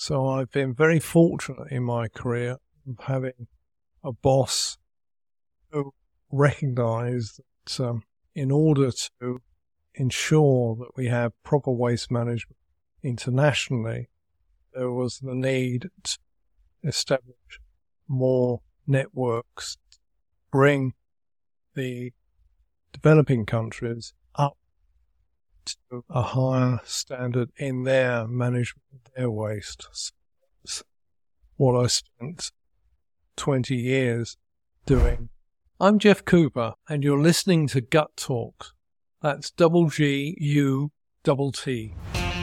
So I've been very fortunate in my career of having a boss who recognised that in order to ensure that we have proper waste management internationally, there was the need to establish more networks, bring the developing countries up to a higher standard in their management of their waste. So that's what I spent 20 years doing. I'm Jeff Cooper, and you're listening to Gut Talks. That's GUTT.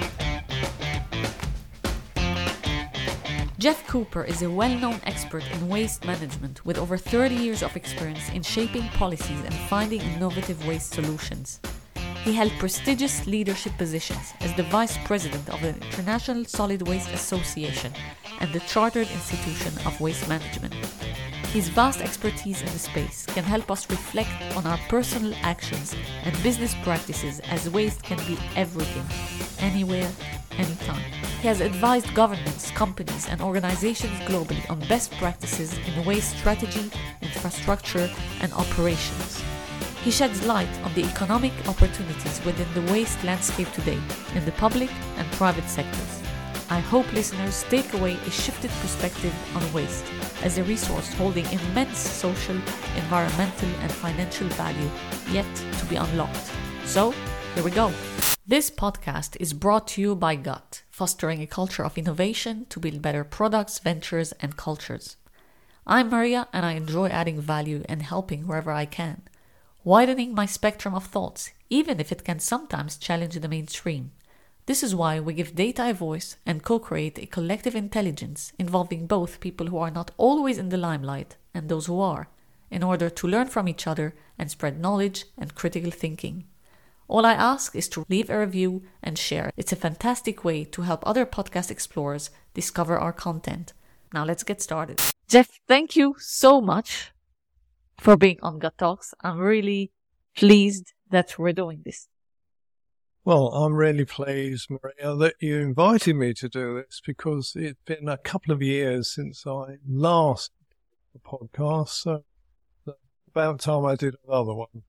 Jeff Cooper is a well-known expert in waste management with over 30 years of experience in shaping policies and finding innovative waste solutions. He held prestigious leadership positions as the Vice President of the International Solid Waste Association and the Chartered Institution of Waste Management. His vast expertise in the space can help us reflect on our personal actions and business practices, as waste can be everything, anywhere, anytime. He has advised governments, companies, and organizations globally on best practices in waste strategy, infrastructure, and operations. He sheds light on the economic opportunities within the waste landscape today in the public and private sectors. I hope listeners take away a shifted perspective on waste as a resource holding immense social, environmental, and financial value yet to be unlocked. So, here we go. This podcast is brought to you by GUT, fostering a culture of innovation to build better products, ventures, and cultures. I'm Maria, and I enjoy adding value and helping wherever I can, widening my spectrum of thoughts, even if it can sometimes challenge the mainstream. This is why we give data a voice and co-create a collective intelligence involving both people who are not always in the limelight and those who are, in order to learn from each other and spread knowledge and critical thinking. All I ask is to leave a review and share. It's a fantastic way to help other podcast explorers discover our content. Now let's get started. Jeff, thank you so much for being on Gut Talks. I'm really pleased that we're doing this. Well, I'm really pleased, Maria, that you invited me to do this, because it's been a couple of years since I last did a podcast, so it's about time I did another one.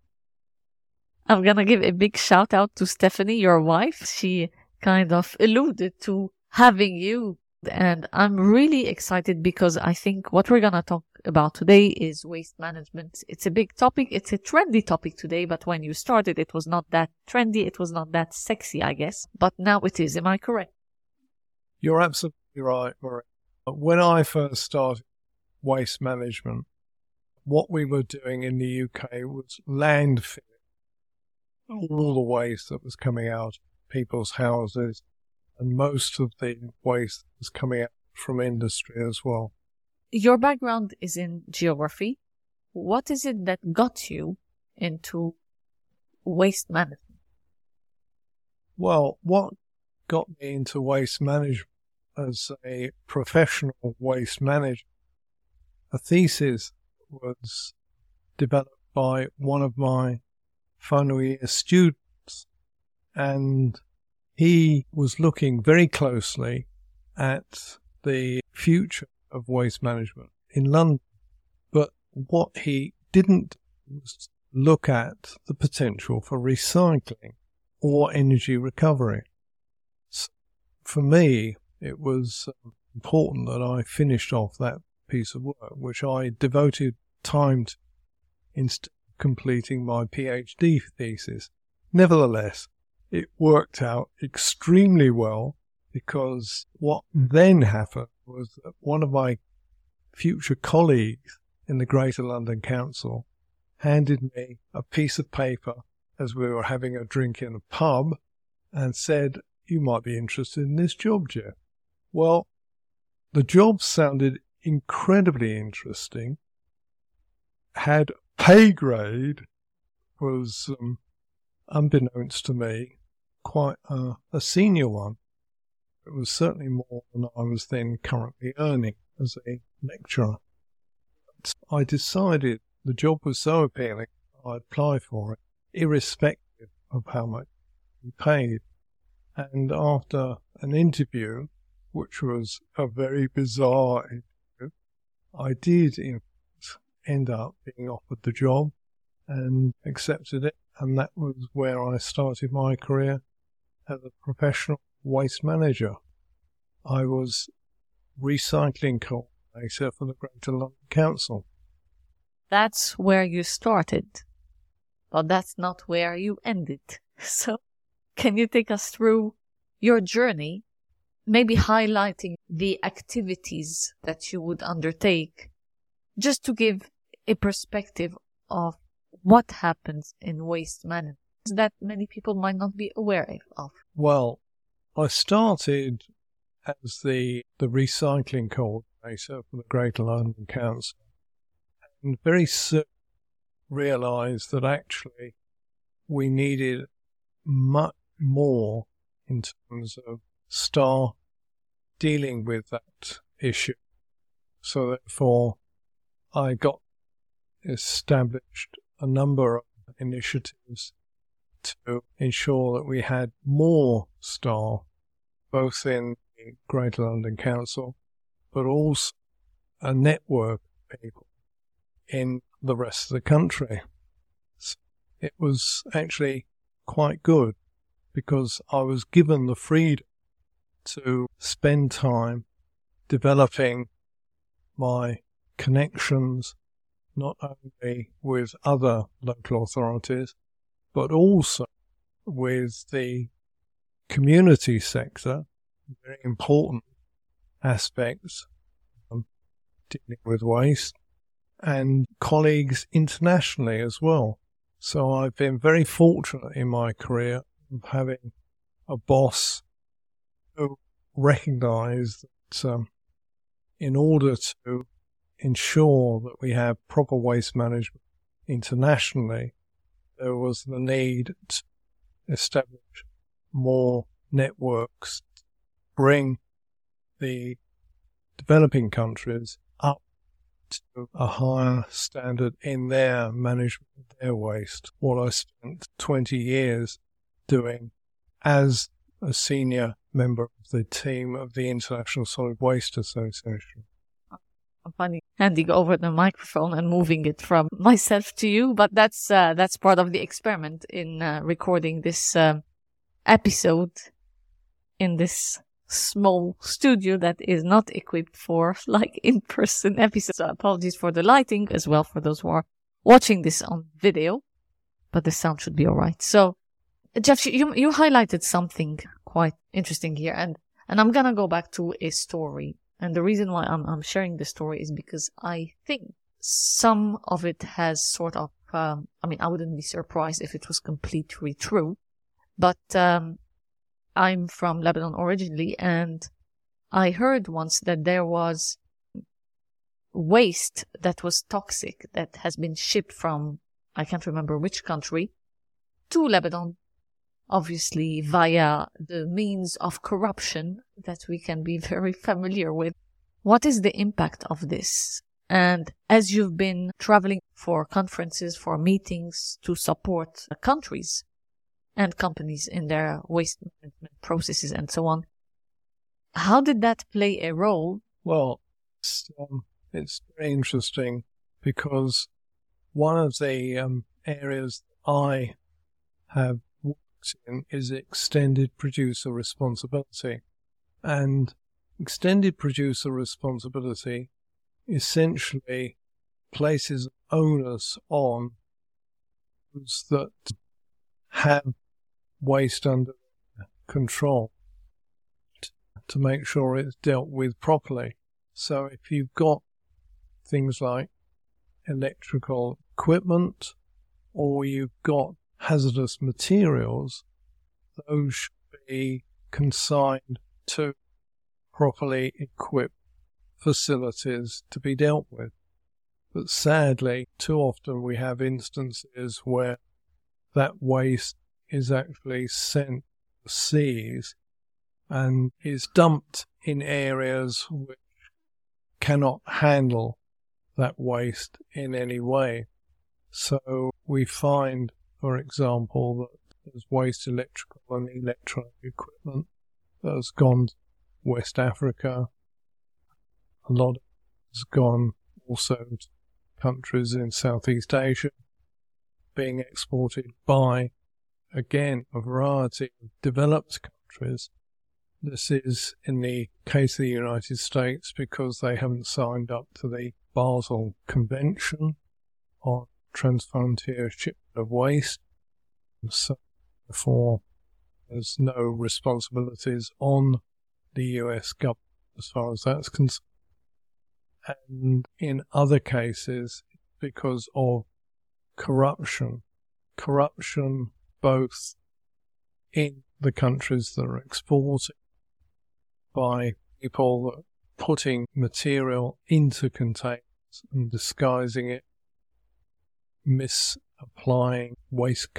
I'm going to give a big shout out to Stephanie, your wife. She kind of alluded to having you, and I'm really excited because I think what we're going to talk about today is waste management. It's a big topic. It's a trendy topic today, but when you started, it was not that trendy. It was not that sexy, I guess, but now it is. Am I correct? You're absolutely right, Maria. When I first started waste management, what we were doing in the UK was landfilling all the waste that was coming out of people's houses, and most of the waste was coming out from industry as well. Your background is in geography. What is it that got you into waste management? Well, what got me into waste management as a professional waste manager, a thesis was developed by one of my final year students, and he was looking very closely at the future of waste management in London. But what he didn't do was look at the potential for recycling or energy recovery. So for me, it was important that I finished off that piece of work, which I devoted time to instead of completing my PhD thesis. Nevertheless, it worked out extremely well, because what then happened was that one of my future colleagues in the Greater London Council handed me a piece of paper as we were having a drink in a pub and said, "You might be interested in this job, Jeff." Well, the job sounded incredibly interesting, had pay grade, was, unbeknownst to me, quite a senior one. It was certainly more than I was then currently earning as a lecturer. But I decided the job was so appealing, I'd apply for it, irrespective of how much we paid. And after an interview, which was a very bizarre interview. I did end up being offered the job and accepted it, and that was where I started my career as a professional waste manager. I was recycling coordinator for the Greater London Council. That's where you started, but that's not where you ended. So can you take us through your journey, maybe highlighting the activities that you would undertake, just to give a perspective of what happens in waste management that many people might not be aware of? Well, I started as the recycling coordinator for the Greater London Council, and very soon realised that actually we needed much more in terms of staff dealing with that issue. So therefore, I got established a number of initiatives to ensure that we had more staff, both in the Greater London Council, but also a network of people in the rest of the country. So it was actually quite good because I was given the freedom to spend time developing my connections, not only with other local authorities, but also with the community sector, very important aspects of dealing with waste, and colleagues internationally as well. So I've been very fortunate in my career of having a boss who recognised that in order to ensure that we have proper waste management internationally, there was the need to establish more networks, bring the developing countries up to a higher standard in their management of their waste. What I spent 20 years doing as a senior member of the team of the International Solid Waste Association. I'm funny handing over the microphone and moving it from myself to you, but that's part of the experiment in recording this episode in this small studio that is not equipped for like in-person episodes. So apologies for the lighting as well for those who are watching this on video, but the sound should be all right. So Jeff, you highlighted something quite interesting here, and I'm gonna go back to a story. And the reason why I'm sharing this story is because I think some of it has sort of, I wouldn't be surprised if it was completely true, but I'm from Lebanon originally, and I heard once that there was waste that was toxic that has been shipped from, I can't remember which country, to Lebanon, obviously via the means of corruption that we can be very familiar with. What is the impact of this? And as you've been traveling for conferences, for meetings to support countries and companies in their waste management processes and so on, how did that play a role? Well, it's very interesting because one of the areas I have worked in is extended producer responsibility. And extended producer responsibility essentially places onus on those that have waste under control to make sure it's dealt with properly. So if you've got things like electrical equipment or you've got hazardous materials, those should be consigned to properly equipped facilities to be dealt with. But sadly, too often we have instances where that waste is actually sent overseas and is dumped in areas which cannot handle that waste in any way. So we find, for example, that there's waste electrical and electronic equipment that has gone to West Africa. A lot has gone also to countries in Southeast Asia, being exported by, again, a variety of developed countries. This is in the case of the United States because they haven't signed up to the Basel Convention on transfrontier shipment of waste. So, therefore, there's no responsibilities on the US government as far as that's concerned. And in other cases, because of corruption both in the countries that are exporting by people that are putting material into containers and disguising it, misapplying waste,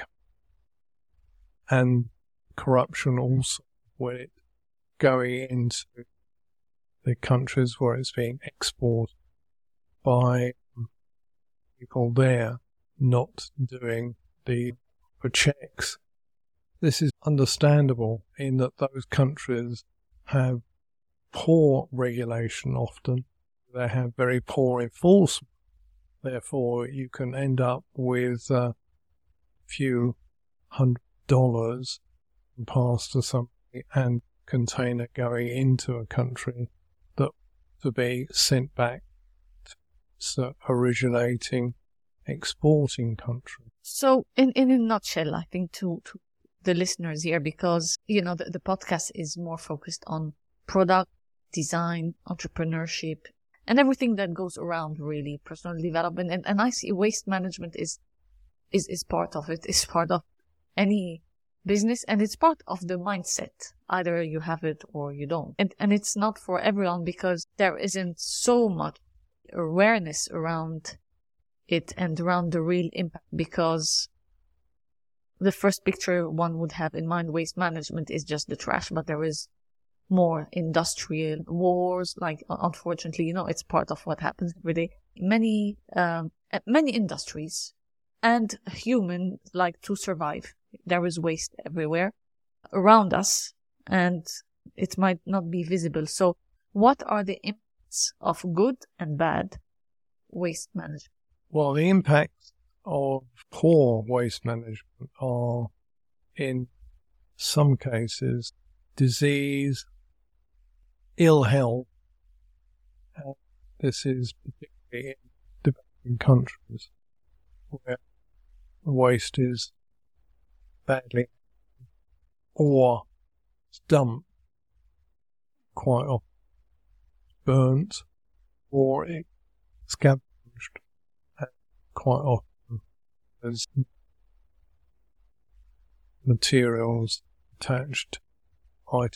and corruption also when it's going into the countries where it's being exported by people there not doing the checks. This is understandable in that those countries have poor regulation often. They have very poor enforcement. Therefore, you can end up with a few $100 passed to somebody and container going into a country that to be sent back to originating, exporting country. So, in a nutshell, I think to the listeners here, because, the podcast is more focused on product, design, entrepreneurship, and everything that goes around, really, personal development. And I see waste management is part of it. It's part of any business, and it's part of the mindset. Either you have it or you don't. And it's not for everyone because there isn't so much awareness around it and around the real impact, because the first picture one would have in mind, waste management, is just the trash, but there is more industrial wars, like, unfortunately, it's part of what happens every day. Many industries and humans like to survive. There is waste everywhere around us, and it might not be visible. So what are the impacts of good and bad waste management? Well, the impacts of poor waste management are, in some cases, disease, ill health. This is particularly in developing countries where waste is badly or dumped, quite often burnt, or it's scavenged, and quite often there's materials attached to items.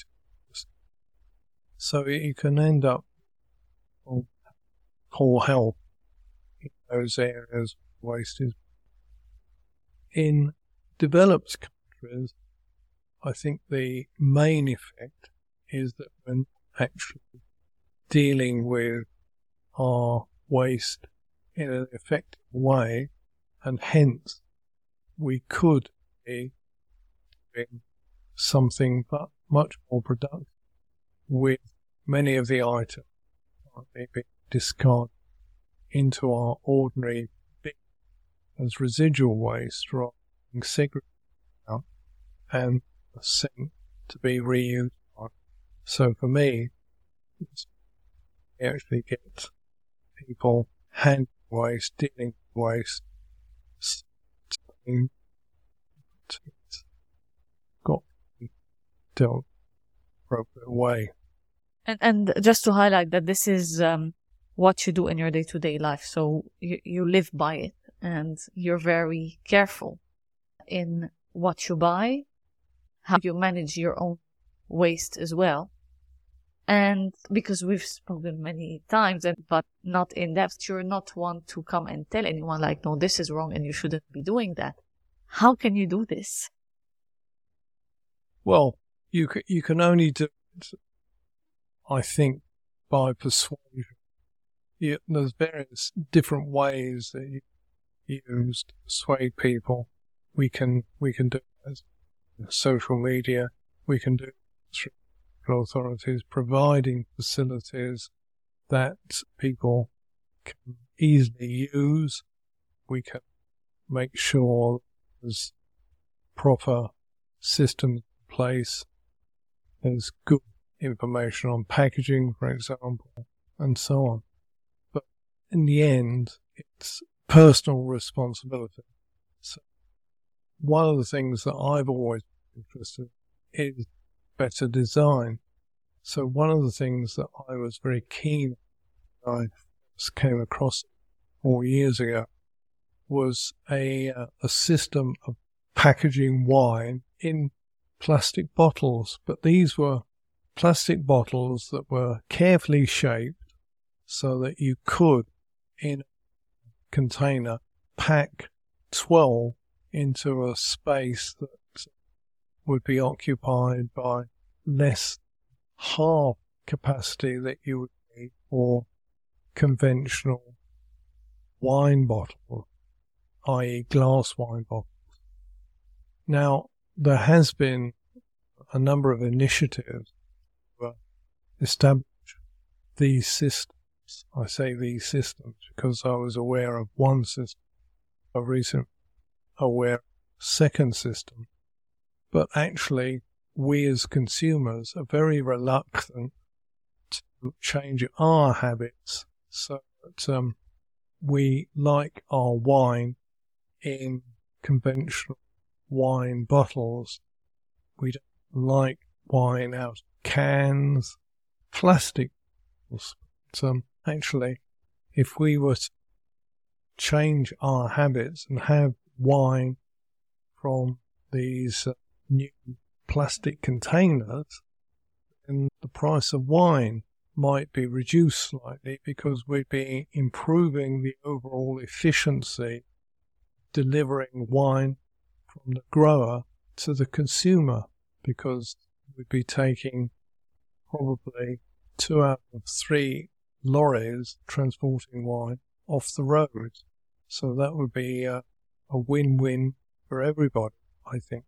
So you can end up with poor health in those areas where waste is. In developed countries, I think the main effect is that we're not actually dealing with our waste in an effective way, and hence we could be doing something but much more productive with many of the items being discarded into our ordinary bin as residual waste, rather than segregated out and sent to be reused. So for me, you actually get people handling waste, dealing with waste, it's got to be dealt in an appropriate way. And just to highlight that this is what you do in your day-to-day life. So you live by it, and you're very careful in what you buy, how you manage your own waste as well. And because we've spoken many times, but not in depth, you're not one to come and tell anyone like, no, this is wrong and you shouldn't be doing that. How can you do this? Well, you can only do it, I think, by persuasion. There's various different ways that you use to persuade people. We can do it as social media. We can do it through local authorities providing facilities that people can easily use. We can make sure there's proper systems in place. There's good information on packaging, for example, and so on. But in the end, it's personal responsibility. So one of the things that I've always been interested in is better design. So one of the things that I was very keen on, I first came across 4 years ago, was a system of packaging wine in plastic bottles. But these were plastic bottles that were carefully shaped so that you could, in a container, pack 12 into a space that would be occupied by less half capacity that you would need for conventional wine bottles, i.e. glass wine bottles. Now, there has been a number of initiatives to establish these systems. I say these systems because I was aware of one system, a recent aware of a second system. But actually, we as consumers are very reluctant to change our habits so that we like our wine in conventional wine bottles. We don't like wine out of cans, plastic bottles. But actually, if we were to change our habits and have wine from these new plastic containers, then the price of wine might be reduced slightly because we'd be improving the overall efficiency delivering wine from the grower to the consumer, because we'd be taking probably 2 out of 3 lorries transporting wine off the road. So that would be a win-win for everybody, I think.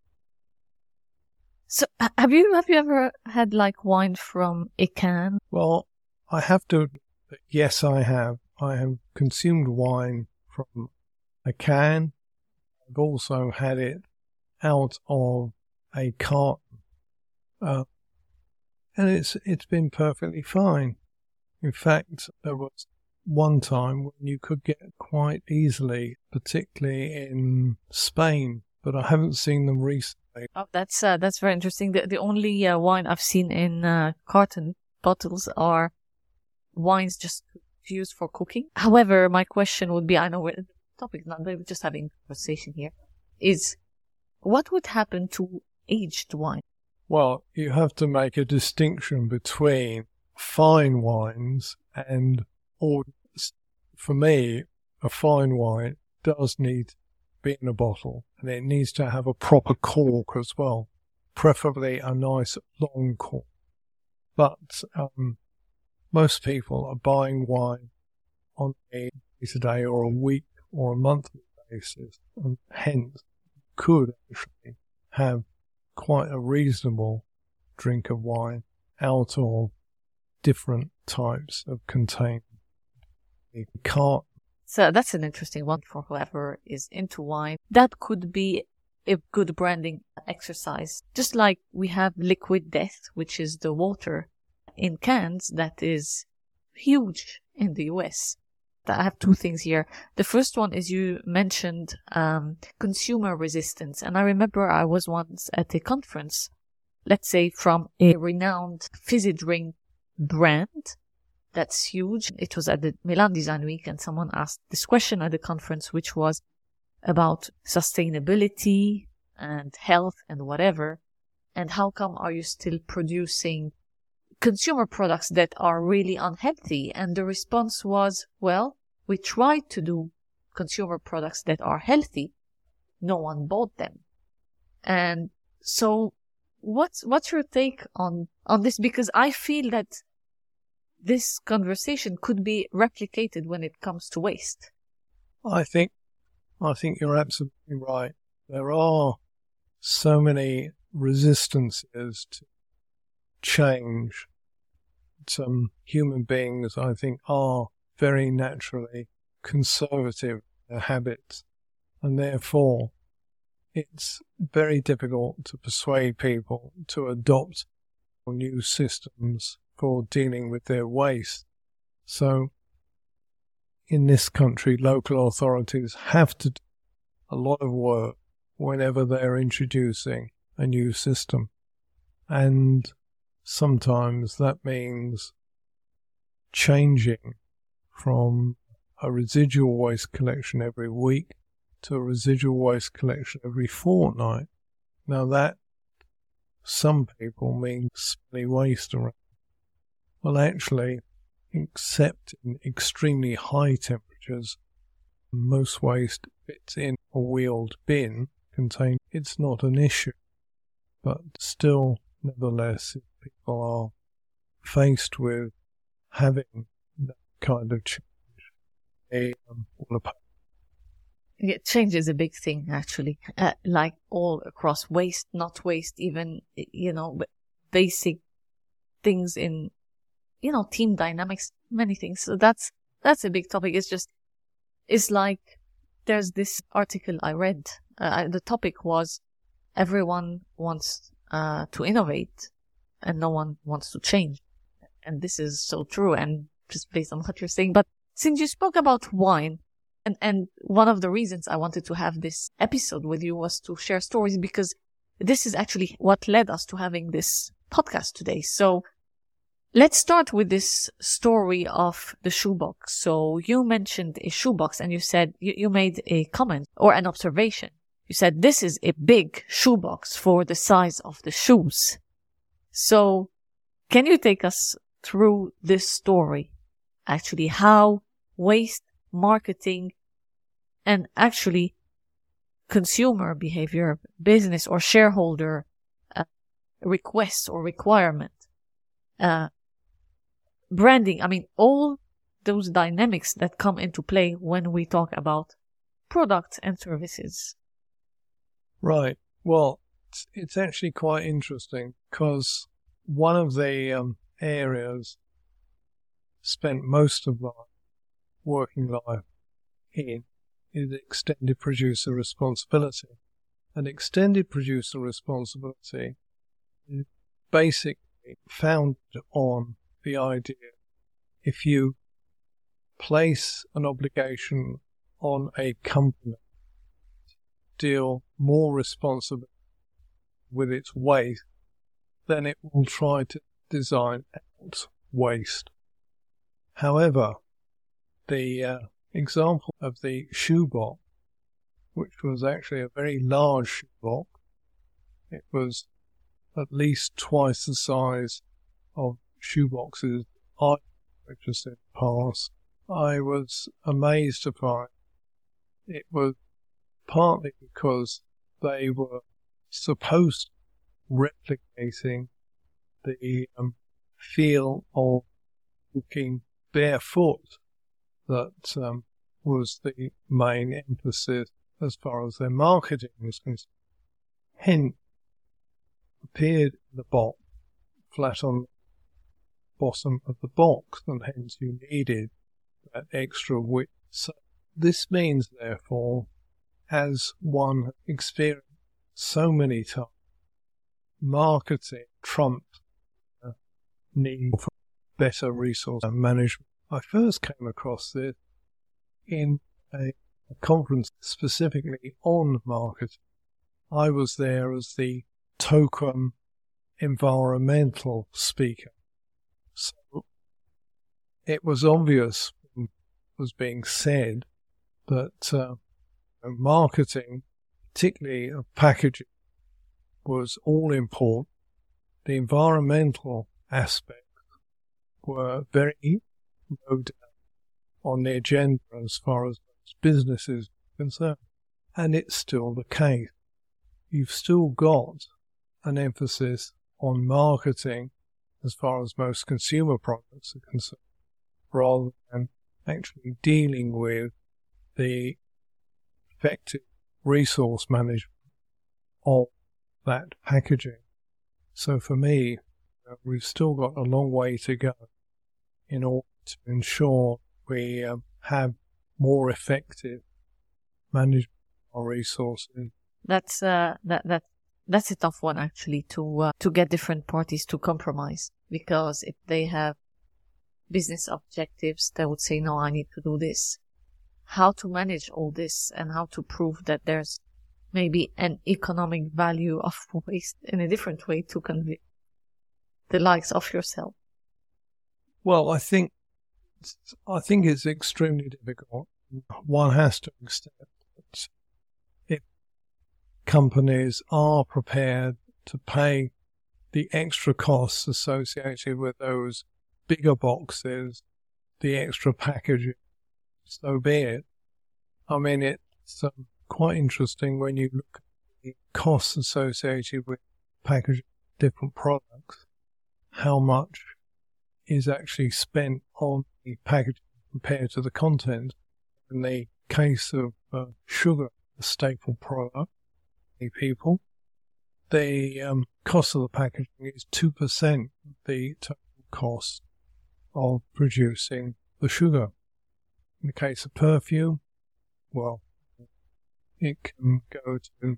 So have you ever had like wine from a can? Well, I have to admit that yes, I have. I have consumed wine from a can. I've also had it out of a carton. And it's been perfectly fine. In fact, there was one time when you could get quite easily, particularly in Spain, but I haven't seen them recently. Oh, that's very interesting. The only wine I've seen in carton bottles are wines just used for cooking. However, my question would be, I know the topic is not, but we're just having a conversation here, is what would happen to aged wine? Well, you have to make a distinction between fine wines and ordinaries. For me, a fine wine does need to be in a bottle, and it needs to have a proper cork as well, preferably a nice long cork. But most people are buying wine on a day-to-day or a week or a monthly basis, and hence could actually have quite a reasonable drink of wine out of different types of containers. So that's an interesting one for whoever is into wine. That could be a good branding exercise. Just like we have liquid death, which is the water in cans that is huge in the US. I have 2 things here. The first one is you mentioned consumer resistance. And I remember I was once at a conference, let's say from a renowned fizzy drink brand that's huge. It was at the Milan Design Week, and someone asked this question at the conference, which was about sustainability and health and whatever. And how come are you still producing consumer products that are really unhealthy? And the response was, well, we tried to do consumer products that are healthy. No one bought them. And so what's your take on this? Because I feel that this conversation could be replicated when it comes to waste. I think you're absolutely right. There are so many resistances to change. Some human beings, I think, are very naturally conservative in their habits, and therefore it's very difficult to persuade people to adopt new systems for dealing with their waste. So in this country, local authorities have to do a lot of work whenever they're introducing a new system. And sometimes that means changing from a residual waste collection every week to a residual waste collection every fortnight. Now that, some people, means smelly waste around. Well, actually, except in extremely high temperatures, most waste fits in a wheeled bin contained. It's not an issue. But still, nevertheless, if people are faced with having that kind of change, they will pay. Yeah, change is a big thing, actually, like all across waste, not waste, even, basic things in, team dynamics, many things. So that's a big topic. It's like there's this article I read. The topic was everyone wants to innovate and no one wants to change. And this is so true, and just based on what you're saying. But since you spoke about wine, and one of the reasons I wanted to have this episode with you was to share stories, because this is actually what led us to having this podcast today. So let's start with this story of the shoebox. So you mentioned a shoebox, and you said, you made a comment or an observation. You said, this is a big shoebox for the size of the shoes. So can you take us through this story? Actually, how waste marketing and actually consumer behavior, business or shareholder requests or requirement, branding, all those dynamics that come into play when we talk about products and services. Right. Well, it's actually quite interesting, because one of the areas spent most of my working life in is extended producer responsibility. And extended producer responsibility is basically founded on the idea, if you place an obligation on a company to deal more responsibly with its waste, then it will try to design out waste. However, the example of the shoebox, which was actually a very large shoebox, it was at least twice the size of shoeboxes I purchased in the past. I was amazed to find it was partly because they were supposed to replicating the feel of walking barefoot that was the main emphasis as far as their marketing was concerned. Hence, appeared in the box, flat on the bottom of the box, and hence you needed that extra width. So this means, therefore, as one experienced so many times, marketing trumped need for better resource management. I first came across this in a conference specifically on marketing. I was there as the token environmental speaker. So it was obvious, was being said, that marketing, particularly of packaging, was all important. The environmental aspects were very low down on the agenda as far as businesses are concerned. And it's still the case. You've still got an emphasis on marketing as far as most consumer products are concerned, rather than actually dealing with the effective resource management of that packaging. So for me, we've still got a long way to go in order to ensure we have more effective management of our resources. That's a tough one, actually, to get different parties to compromise, because if they have business objectives, they would say, no, I need to do this. How to manage all this and how to prove that there's maybe an economic value of waste in a different way to convince the likes of yourself? Well, I think it's extremely difficult. One has to accept that if companies are prepared to pay the extra costs associated with those bigger boxes, the extra packaging, so be it. I mean, it's quite interesting when you look at the costs associated with packaging different products, how much is actually spent on the packaging compared to the content. In the case of sugar, a staple product, people, the cost of the packaging is 2% of the total cost of producing the sugar. In the case of perfume, well, it can go to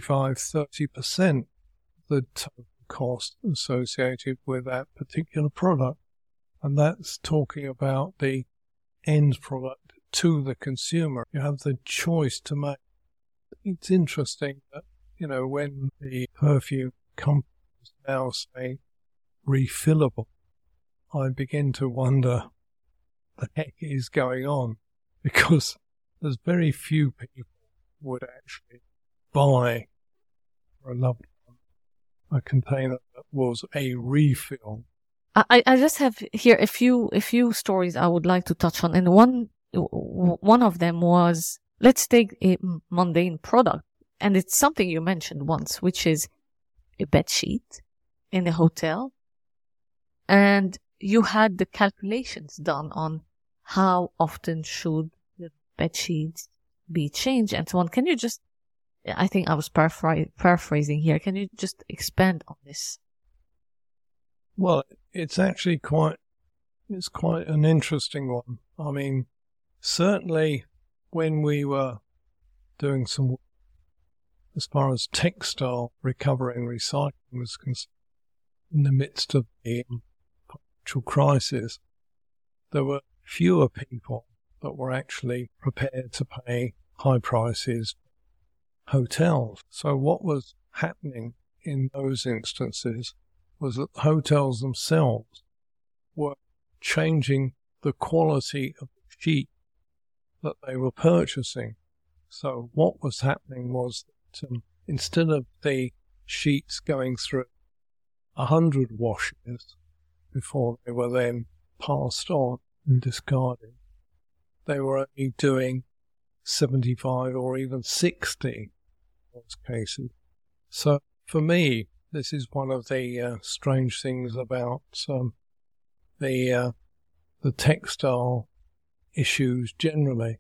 25-30% of the total cost associated with that particular product. And that's talking about the end product to the consumer. You have the choice to make. It's interesting that, when the perfume companies now say refillable, I begin to wonder what the heck is going on, because there's very few people would actually buy for a loved one a container that was a refill. I just have here a few stories I would like to touch on, and one of them was, let's take a mundane product, and it's something you mentioned once, which is a bed sheet in a hotel, and you had the calculations done on how often should the bed sheets be changed and so on. Can you just, I think I was paraphrasing here, can you just expand on this? Well, it's actually quite an interesting one. I mean, certainly when we were doing some work as far as textile recovery and recycling was concerned, in the midst of the financial crisis, there were fewer people that were actually prepared to pay high prices for hotels. So what was happening in those instances was that hotels themselves were changing the quality of the sheet that they were purchasing. So what was happening was that instead of the sheets going through 100 washes before they were then passed on and discarded, they were only doing 75 or even 60 in those cases. So for me, this is one of the strange things about the textile issues generally.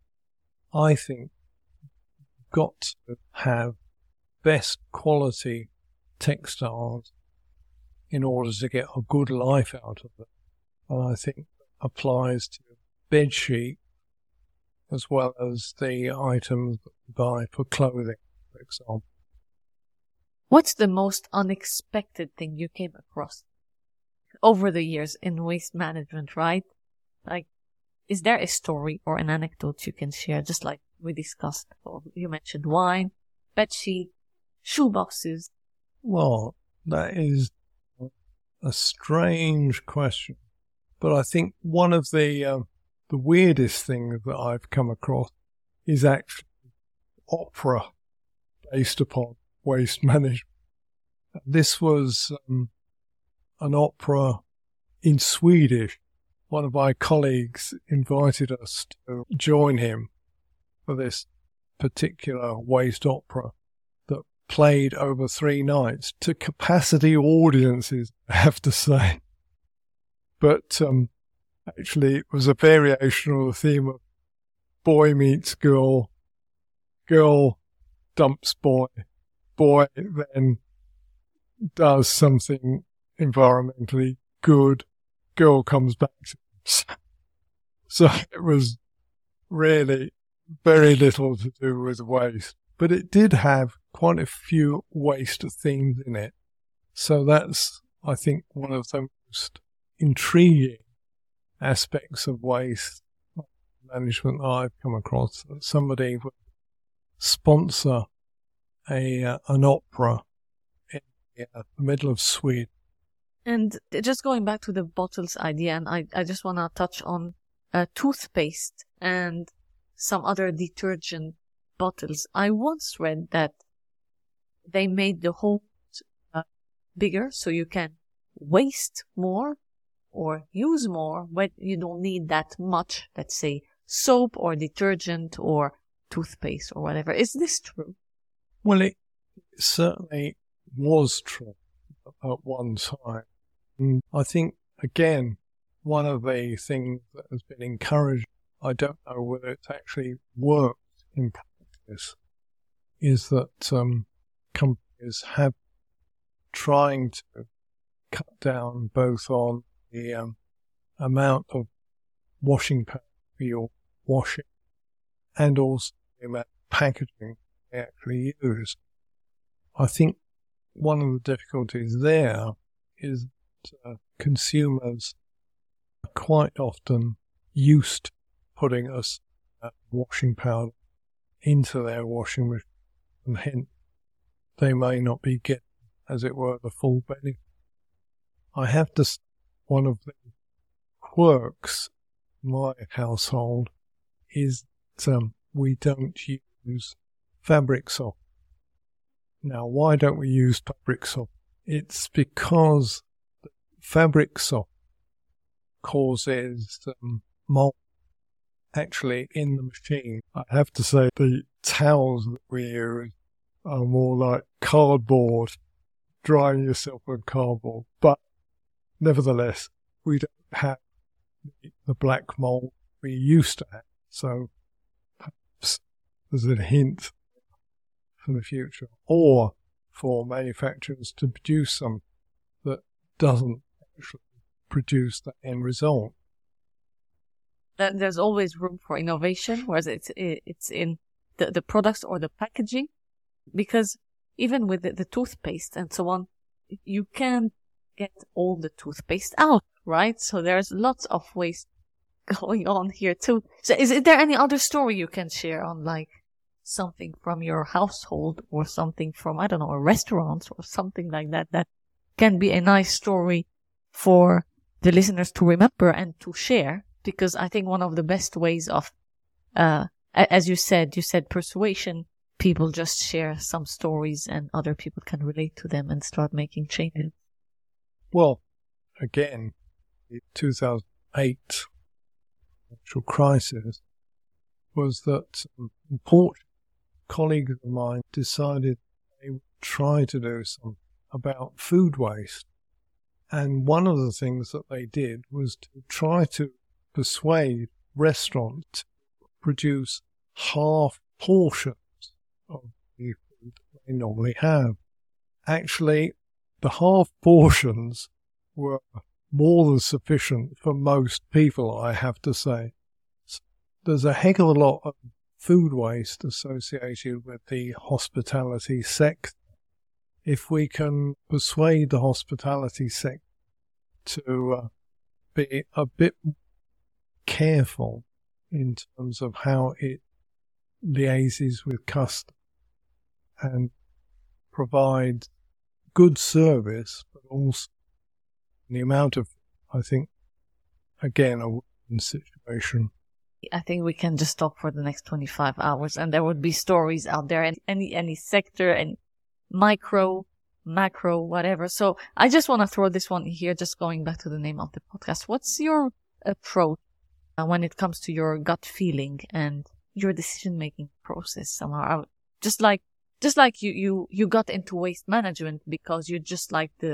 I think you've got to have best quality textiles in order to get a good life out of them. And I think that applies to bed sheet as well as the items that you buy for clothing, for example. What's the most unexpected thing you came across over the years in waste management, right? Like, is there a story or an anecdote you can share, just like we discussed? You mentioned wine, bedsheet, shoeboxes. Well, that is a strange question. But I think one of the weirdest things that I've come across is actually opera based upon waste management. This was an opera in Swedish. One of my colleagues invited us to join him for this particular waste opera that played over 3 nights to capacity audiences, I have to say. But actually it was a variation of the theme of boy meets girl, girl dumps boy, boy then does something environmentally good girl comes back to him. So it was really very little to do with waste, but it did have quite a few waste themes in it. So that's, I think, one of the most intriguing aspects of waste management that I've come across. Somebody would sponsor an opera in the middle of Sweden. And just going back to the bottles idea, and I just want to touch on toothpaste and some other detergent bottles. I once read that they made the holes bigger so you can waste more or use more, but you don't need that much, let's say, soap or detergent or toothpaste or whatever. Is this true? Well, it certainly was true at one time. And I think, again, one of the things that has been encouraged, I don't know whether it's actually worked in practice, is that companies have trying to cut down both on the amount of washing powder for your washing and also the amount of packaging they actually use. I think one of the difficulties there is that consumers are quite often used to putting washing powder into their washing machine, and hence they may not be getting, as it were, the full benefit. I have to say, one of the quirks in my household is that we don't use fabric softener. Now, why don't we use fabric softener? It's because fabric softener causes mold actually in the machine. I have to say the towels that we use are more like cardboard, drying yourself on cardboard. But nevertheless, we don't have the black mold we used to have. So perhaps there's a hint for the future, or for manufacturers to produce something that doesn't actually produce the end result. There's always room for innovation, whether it's in the products or the packaging, because even with the toothpaste and so on, you can't get all the toothpaste out, right? So there's lots of waste going on here too. So is there any other story you can share on, like, something from your household or something from, I don't know, a restaurant or something like that, that can be a nice story for the listeners to remember and to share? Because I think one of the best ways of, as you said persuasion, people just share some stories and other people can relate to them and start making changes. Well, again, the 2008 financial crisis was that important colleagues of mine decided they would try to do something about food waste. And one of the things that they did was to try to persuade restaurants to produce half portions of the food that they normally have. Actually, the half portions were more than sufficient for most people, I have to say. So there's a heck of a lot of food waste associated with the hospitality sector. If we can persuade the hospitality sector to be a bit careful in terms of how it liaises with customers and provide good service, but also the amount of, I think, again, a win situation. I think we can just talk for the next 25 hours and there would be stories out there in any sector, and micro, macro, whatever. So I just want to throw this one here, just going back to the name of the podcast. What's your approach when it comes to your gut feeling and your decision-making process somehow? Just like you got into waste management because you just liked the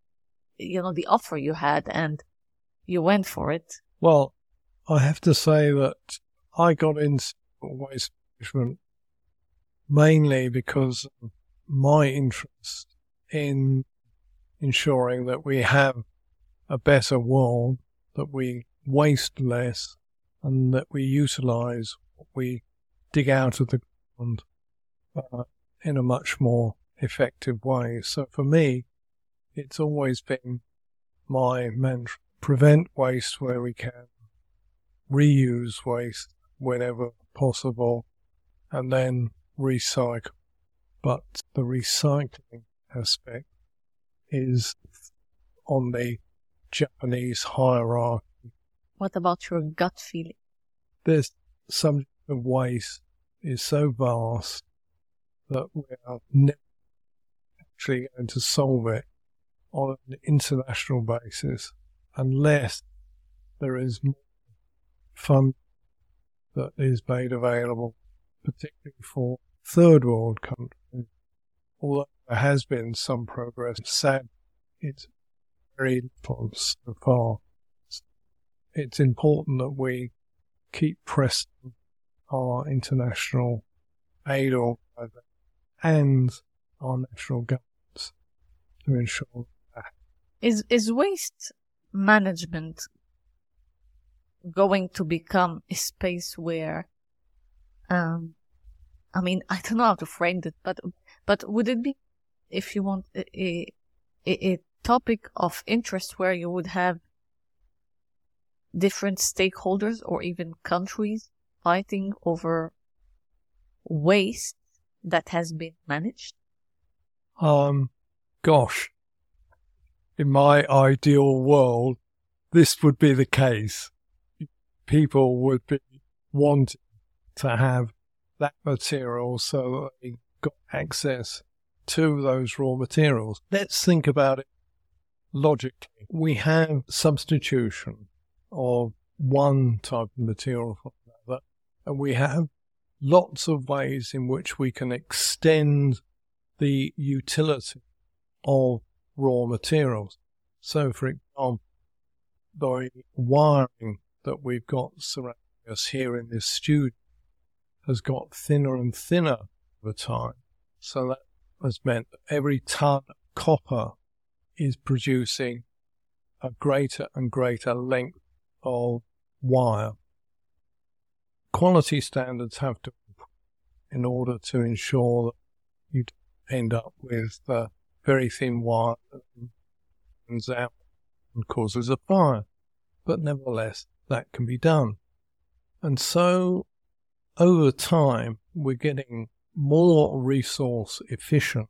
offer you had and you went for it. Well, I have to say that I got into waste management mainly because of my interest in ensuring that we have a better world, that we waste less, and that we utilize what we dig out of the ground in a much more effective way. So for me, it's always been my mantra: prevent waste where we can, reuse waste whenever possible, and then recycle. But the recycling aspect is on the Japanese hierarchy. What about your gut feeling? This subject of waste is so vast that we are never actually going to solve it on an international basis unless there is more fund that is made available, particularly for third world countries. Although there has been some progress, sadly, it's very little so far. It's important that we keep pressing our international aid organizations and our national governments to ensure that. Is waste management going to become a space where, I don't know how to frame it, but would it be, if you want, a topic of interest where you would have different stakeholders or even countries fighting over waste that has been managed? Gosh, in my ideal world, this would be the case. People would be wanting to have that material so that they got access to those raw materials. Let's think about it logically. We have substitution of one type of material for another, and we have lots of ways in which we can extend the utility of raw materials. So, for example, the wiring that we've got surrounding us here in this studio has got thinner and thinner over time. So that has meant that every ton of copper is producing a greater and greater length of wire. Quality standards have to improve in order to ensure that you end up with very thin wire that comes out and causes a fire. But nevertheless, that can be done. And so, over time, we're getting more resource efficient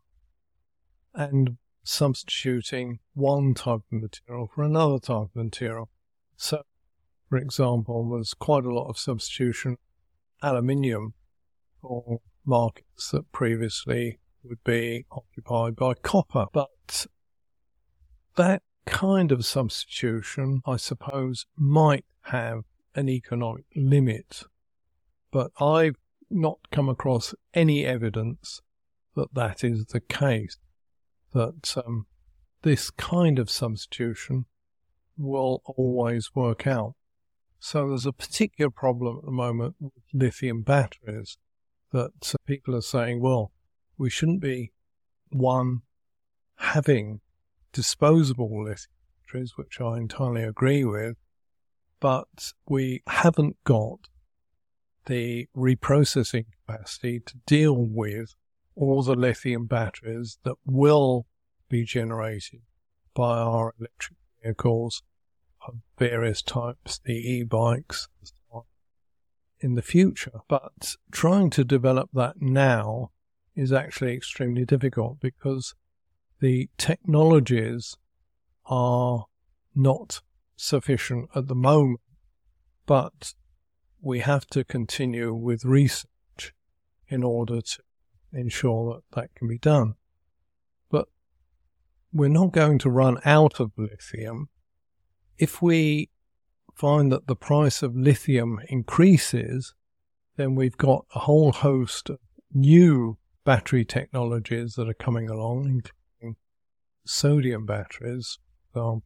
and substituting one type of material for another type of material. So, for example, there's quite a lot of substitution aluminium for markets that previously would be occupied by copper. But that kind of substitution, I suppose, might have an economic limit. But I've not come across any evidence that that is the case, that this kind of substitution will always work out. So there's a particular problem at the moment with lithium batteries that people are saying, well, we shouldn't be, one, having disposable lithium batteries, which I entirely agree with, but we haven't got the reprocessing capacity to deal with all the lithium batteries that will be generated by our electric vehicles of various types, the e-bikes, and so on, in the future. But trying to develop that now is actually extremely difficult because the technologies are not sufficient at the moment, but we have to continue with research in order to ensure that that can be done. But we're not going to run out of lithium. If we find that the price of lithium increases, then we've got a whole host of new battery technologies that are coming along, including sodium batteries, or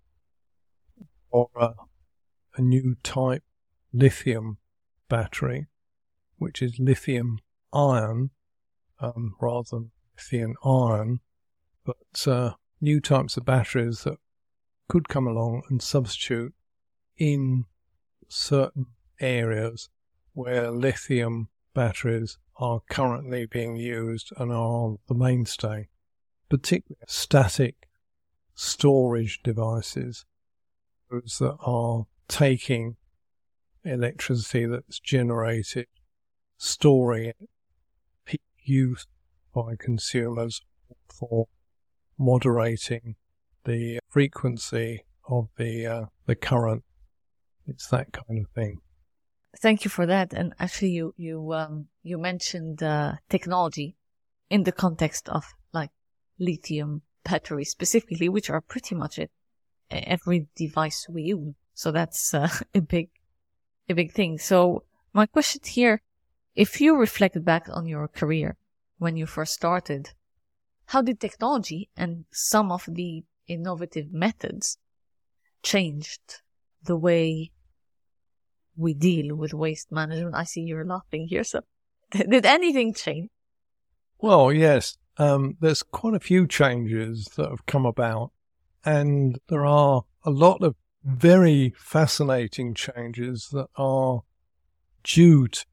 a new type lithium battery, which is lithium ion rather than lithium iron, but new types of batteries that could come along and substitute in certain areas where lithium batteries are currently being used and are the mainstay, particularly static storage devices, those that are taking electricity that's generated, storing it, peak use by consumers for moderating the frequency of the current. It's that kind of thing. Thank you for that. And actually, you mentioned technology in the context of like lithium batteries specifically, which are pretty much every device we use. So that's a big thing. So my question here, if you reflect back on your career when you first started, how did technology and some of the innovative methods changed the way we deal with waste management? I see you're laughing here. So did anything change? Well, yes. There's quite a few changes that have come about, and there are a lot of very fascinating changes that are due to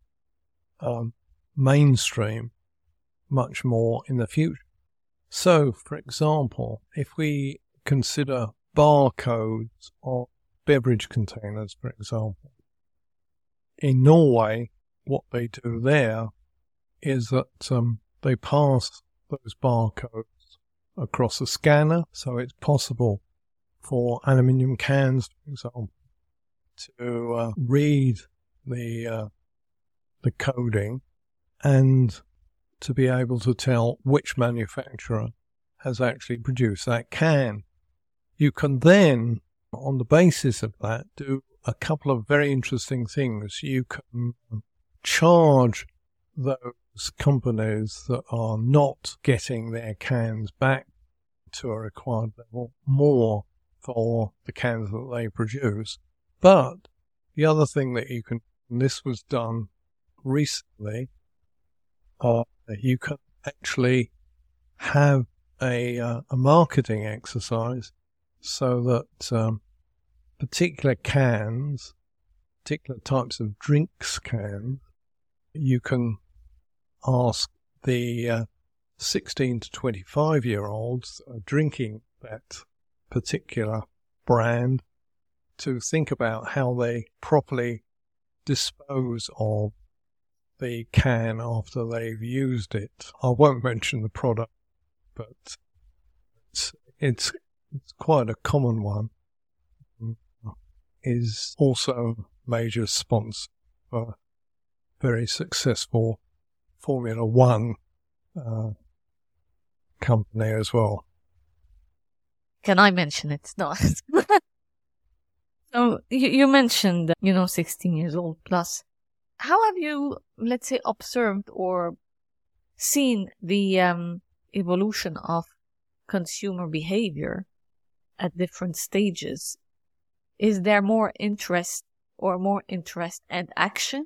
mainstream much more in the future. So, for example, if we consider barcodes on beverage containers, for example, in Norway, what they do there is that they pass those barcodes across a scanner, so it's possible for aluminium cans, for example, to read the coding and to be able to tell which manufacturer has actually produced that can. You can then, on the basis of that, do a couple of very interesting things. You can charge those companies that are not getting their cans back to a required level more for the cans that they produce. But the other thing that you can, and this was done recently, you can actually have a marketing exercise so that particular cans, particular types of drinks cans, you can ask the 16 to 25-year-olds drinking that particular brand to think about how they properly dispose of the can after they've used it. I won't mention the product, but it's quite a common one. Is also a major sponsor for a very successful Formula One company as well. Can I mention it? No. So you mentioned, 16 years old plus. How have you, let's say, observed or seen the evolution of consumer behavior at different stages? Is there more interest and action,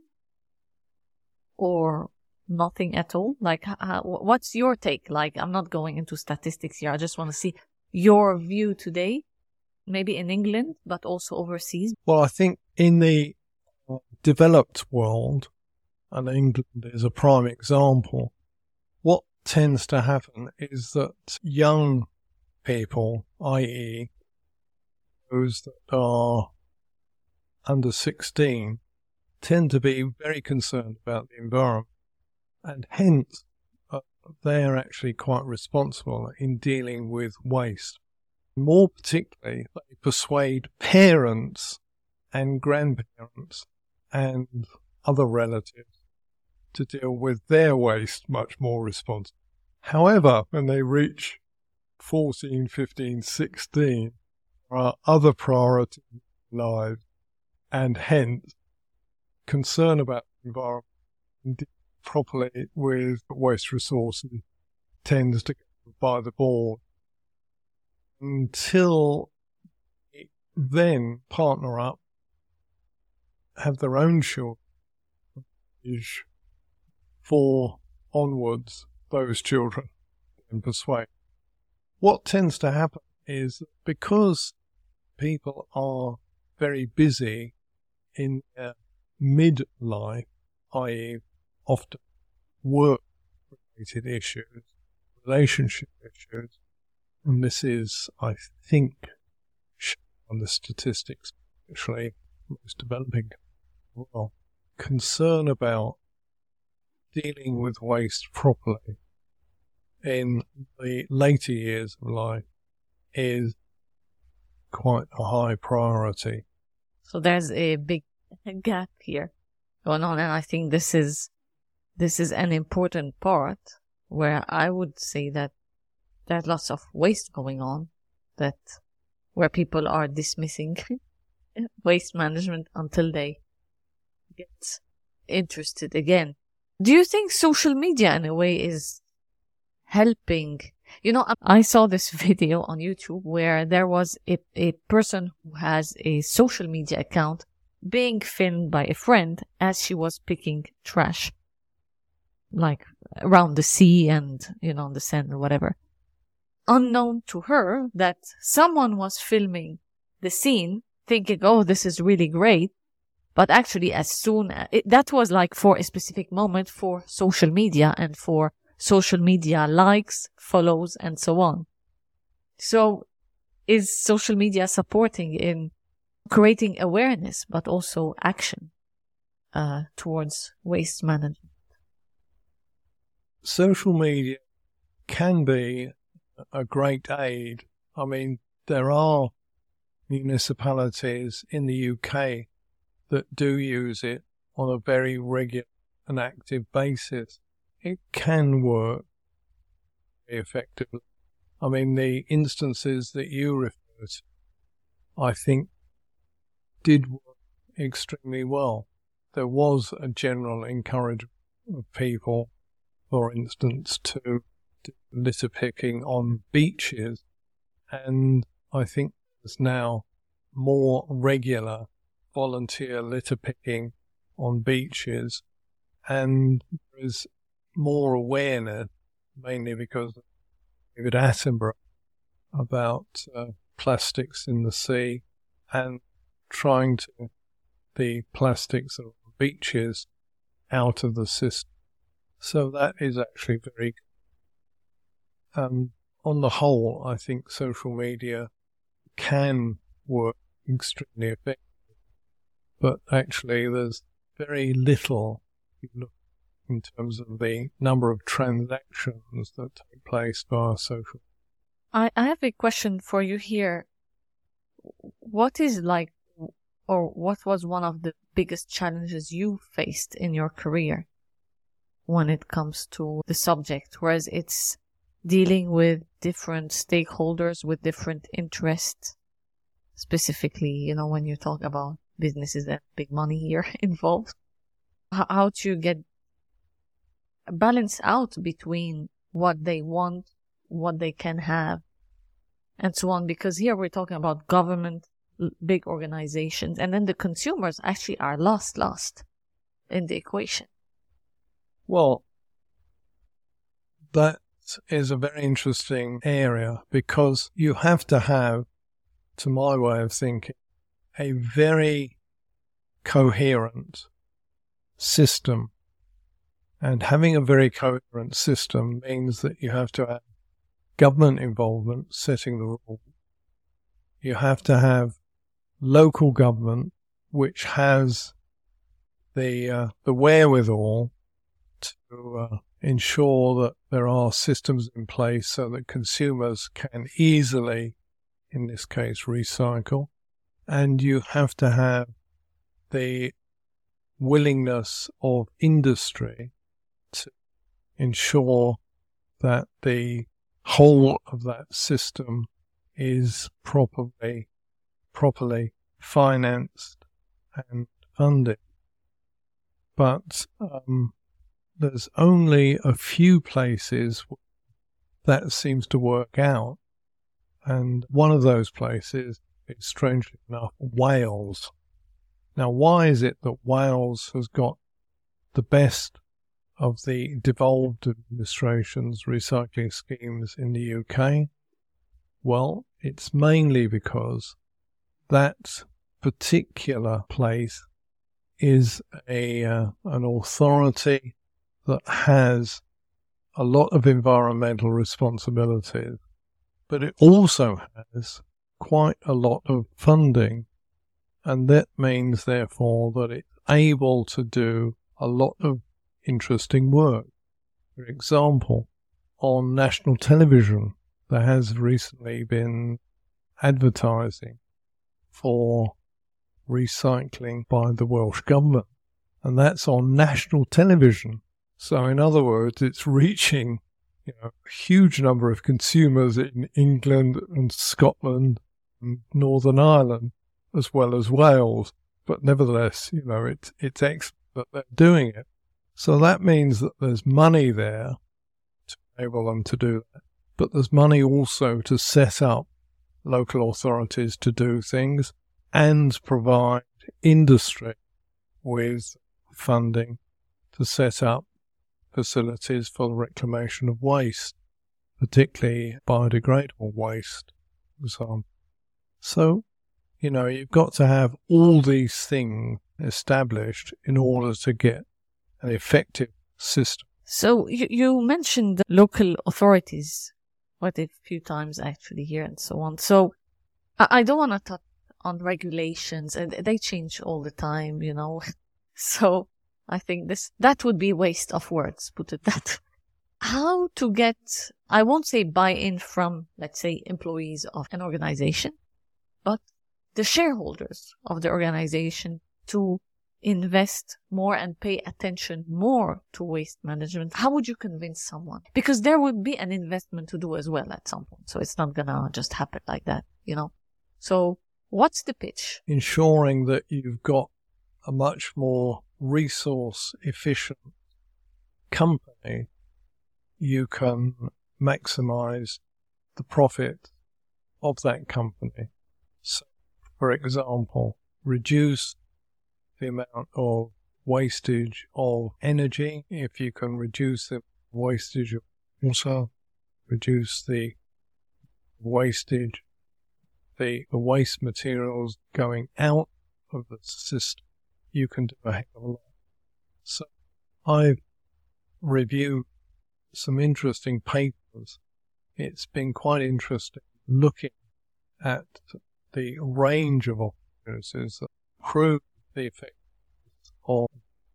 or nothing at all? Like, what's your take? Like, I'm not going into statistics here. I just want to see your view today, maybe in England, but also overseas. Well, I think in the developed world, and England is a prime example, what tends to happen is that young people, i.e. those that are under 16, tend to be very concerned about the environment, and hence they're actually quite responsible in dealing with waste. More particularly, they persuade parents and grandparents and other relatives to deal with their waste much more responsibly. However, when they reach 14, 15, 16, there are other priorities in life, and hence concern about the environment and dealing properly with waste resources tends to go by the board until they then partner up, have their own children, age 4 onwards, those children, and persuade. what tends to happen is because people are very busy in their midlife, i.e. often work-related issues, relationship issues, and this is, I think, on the statistics, actually, most developing well, concern about dealing with waste properly in the later years of life is quite a high priority. So there's a big gap here going on, and I think this is an important part where I would say that there's lots of waste going on, that where people are dismissing waste management until they get interested again. Do you think social media in a way is helping? You know, I saw this video on YouTube where there was a person who has a social media account being filmed by a friend as she was picking trash, like around the sea and, you know, the sand or whatever. Unknown to her that someone was filming the scene thinking, oh, this is really great. But actually, as soon as that was like for a specific moment for social media and for social media likes, follows, and so on. So is social media supporting in creating awareness, but also action towards waste management? Social media can be a great aid. I mean, there are municipalities in the UK that do use it on a very regular and active basis. It can work effectively. I mean, the instances that you refer to, I think, did work extremely well. There was a general encouragement of people, for instance, to do litter picking on beaches, and I think there's now more regular volunteer litter picking on beaches, and there is more awareness, mainly because of David Attenborough, about plastics in the sea and trying to the plastics on beaches out of the system. So that is actually very good. On the whole, I think social media can work extremely effectively, but actually there's very little, if you look in terms of the number of transactions that take place via social. I have a question for you here. What is like, or what was one of the biggest challenges you faced in your career when it comes to the subject, whereas it's dealing with different stakeholders with different interests, specifically, you know, when you talk about businesses and big money here involved? How to get balance out between what they want, what they can have, and so on, because here we're talking about government, big organizations, and then the consumers actually are lost in the equation. Well, that is a very interesting area, because you have to have, to my way of thinking, a very coherent system. And having a very coherent system means that you have to have government involvement setting the rules. You have to have local government which has the wherewithal to ensure that there are systems in place so that consumers can easily, in this case, recycle. And you have to have the willingness of industry to ensure that the whole of that system is properly financed and funded. But there's only a few places that seems to work out, and one of those places is, strangely enough, Wales. Now, why is it that Wales has got the best of the devolved administration's recycling schemes in the UK? Well, it's mainly because that particular place is an authority that has a lot of environmental responsibilities, but it also has quite a lot of funding, and that means, therefore, that it's able to do a lot of interesting work. For example, on national television, there has recently been advertising for recycling by the Welsh Government, and that's on national television. So in other words, it's reaching a huge number of consumers in England and Scotland and Northern Ireland, as well as Wales. But nevertheless, it's excellent that they're doing it. So that means that there's money there to enable them to do that. But there's money also to set up local authorities to do things and provide industry with funding to set up facilities for the reclamation of waste, particularly biodegradable waste, for example. So, you've got to have all these things established in order to get an effective system. So you mentioned the local authorities quite a few times actually here and so on. So I don't want to touch on regulations, and they change all the time, So I think that would be a waste of words, put it that way. How to get, I won't say buy-in from, let's say, employees of an organization, but the shareholders of the organization to invest more and pay attention more to waste management. How would you convince someone? Because there would be an investment to do as well at some point. So it's not gonna just happen like that, So what's the pitch? Ensuring that you've got a much more resource efficient company, you can maximize the profit of that company. So, for example, reduce the amount of wastage of energy. If you can reduce the wastage of water, reduce the wastage, the waste materials going out of the system, you can do a heck of a lot. So I've reviewed some interesting papers. It's been quite interesting looking at the range of opportunities that prove the effect of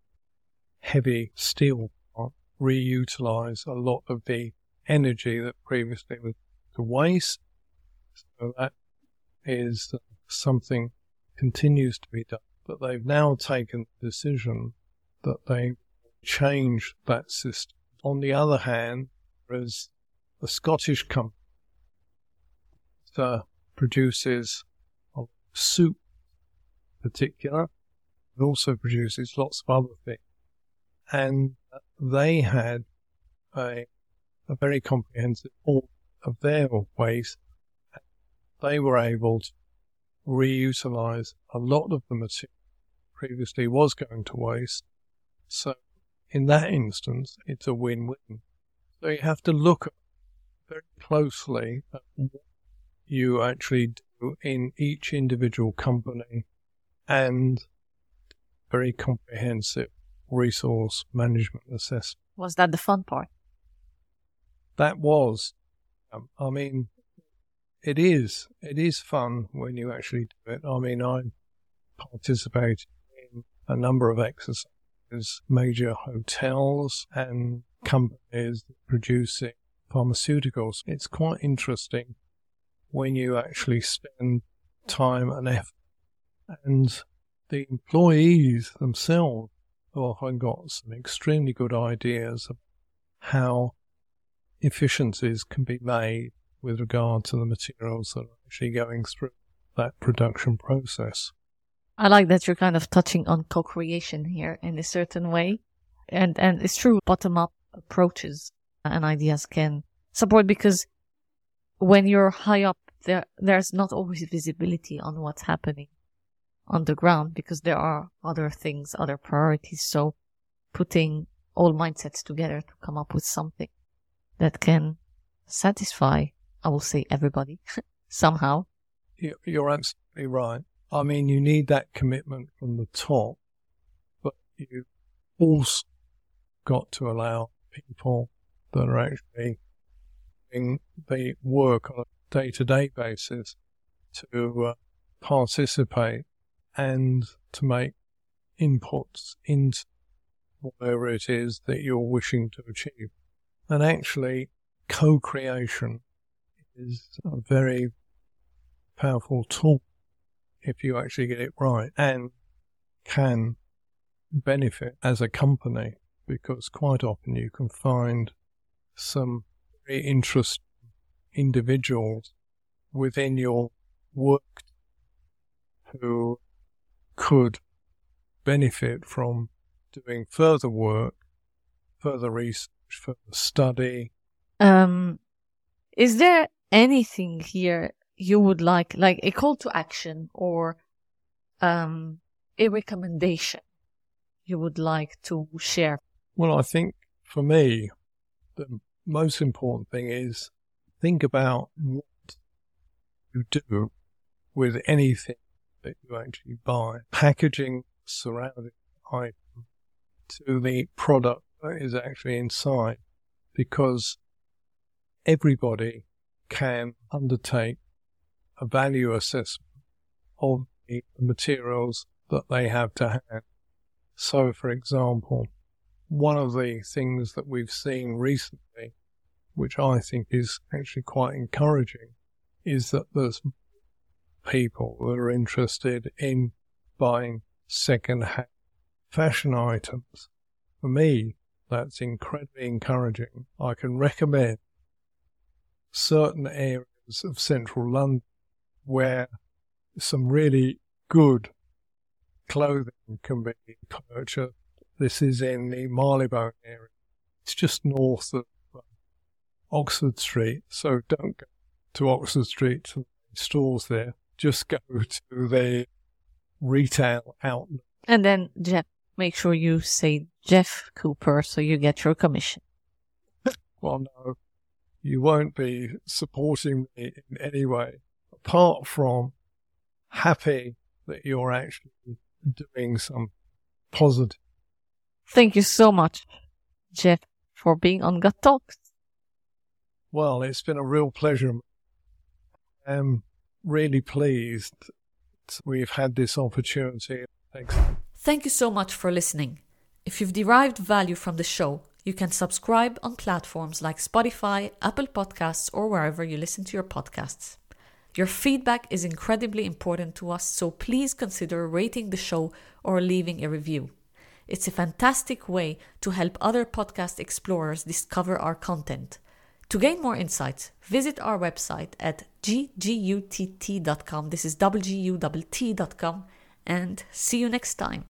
heavy steel plant, reutilize a lot of the energy that previously was to waste. So that is something continues to be done. But they've now taken the decision that they change that system. On the other hand, there is a Scottish company that produces soup in particular. It also produces lots of other things. And they had a very comprehensive audit of their waste. They were able to reutilize a lot of the material previously was going to waste. So in that instance, it's a win-win. So you have to look very closely at what you actually do in each individual company and very comprehensive resource management assessment. Was that the fun part? That was. It is fun when you actually do it. I participated in a number of exercises, major hotels and companies producing pharmaceuticals. It's quite interesting when you actually spend time and effort. And the employees themselves have often got some extremely good ideas of how efficiencies can be made with regard to the materials that are actually going through that production process. I like that you're kind of touching on co-creation here in a certain way. And it's true, bottom-up approaches and ideas can support, because when you're high up, there's not always visibility on what's happening on the ground, because there are other things, other priorities. So putting all mindsets together to come up with something that can satisfy I will say everybody, somehow. You're absolutely right. I mean, you need that commitment from the top, but you also got to allow people that are actually doing the work on a day-to-day basis to participate and to make inputs into whatever it is that you're wishing to achieve. And actually, co-creation is a very powerful tool if you actually get it right, and can benefit as a company, because quite often you can find some very interesting individuals within your work who could benefit from doing further work, further research, further study. Is there anything here you would like a call to action or a recommendation you would like to share? Well, I think for me, the most important thing is think about what you do with anything that you actually buy. Packaging surrounding item to the product that is actually inside, because everybody can undertake a value assessment of the materials that they have to hand. So, for example, one of the things that we've seen recently, which I think is actually quite encouraging, is that there's people that are interested in buying second-hand fashion items. For me, that's incredibly encouraging. I can recommend certain areas of central London where some really good clothing can be purchased. This is in the Marylebone area. It's just north of Oxford Street, so don't go to Oxford Street to the stores there. Just go to the retail outlet. And then, Jeff, make sure you say Jeff Cooper so you get your commission. Well, no, you won't be supporting me in any way, apart from happy that you're actually doing some positive. Thank you so much, Jeff, for being on Gut Talks. Well, it's been a real pleasure. I'm really pleased we've had this opportunity. Thanks. Thank you so much for listening. If you've derived value from the show, you can subscribe on platforms like Spotify, Apple Podcasts, or wherever you listen to your podcasts. Your feedback is incredibly important to us, so please consider rating the show or leaving a review. It's a fantastic way to help other podcast explorers discover our content. To gain more insights, visit our website at ggutt.com. This is wgutt.com, and see you next time.